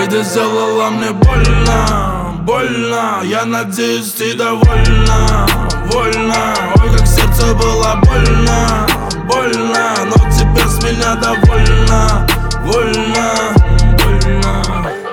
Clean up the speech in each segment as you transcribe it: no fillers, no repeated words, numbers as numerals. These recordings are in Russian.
Эй, ты сделала мне больно, больно. Я надеюсь, ты довольна, вольна. Ой, как сердце было больно, больно. Но теперь с меня довольна, вольна, больно.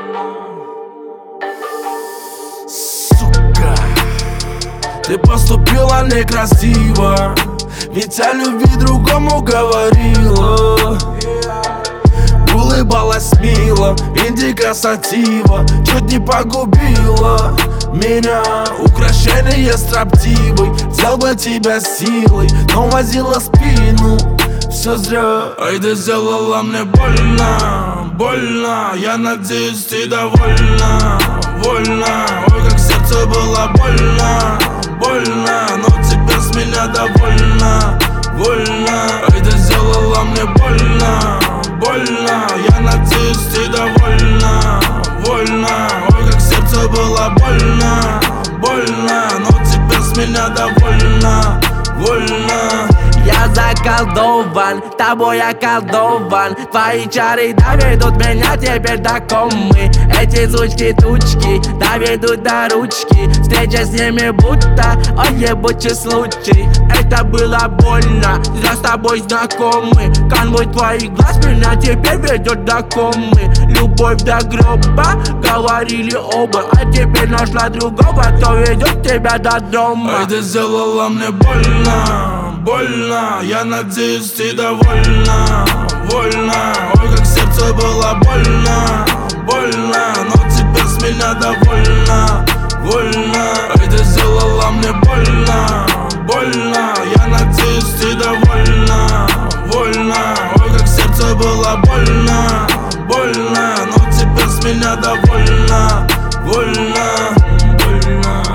Сука, ты поступила некрасиво, ведь о любви другому говорила. Улыбалась мило, индиго сатива, чуть не погубила меня. Украшение строптивой, взял бы тебя силой, но возила спину, все зря. Эй, ты сделала мне больно, больно. Я надеюсь, ты довольна, вольна. Ой, как сердце было больно, больно. Но теперь с меня довольна, вольна. Эй, ты сделала мне больно, больно. Я надеюсь, ты довольна, вольна. Ой, как сердце было больно, больно. Но теперь с меня довольна, вольна. Я заколдован, тобой околдован. Твои чары доведут меня теперь до комы. Эти сучки-тучки доведут до ручки. Встреча с ними будто, ой, ебучий случай. Это было больно, я с тобой знакомы. Конвой твоих глаз меня теперь ведет до комы. Любовь до гроба, говорили оба. А теперь нашла другого, кто ведет тебя до дома. Эй, ты сделала мне больно, больно. Я надеюсь, ты довольна, вольна. Ой, как сердце было больно, больно. Но теперь с меня довольна, вольна. Эй, ты сделала мне больно, больно. Я надеюсь, ты довольна, вольна. Ой, как сердце было больно, больно. Но теперь с меня довольна, вольна, больно.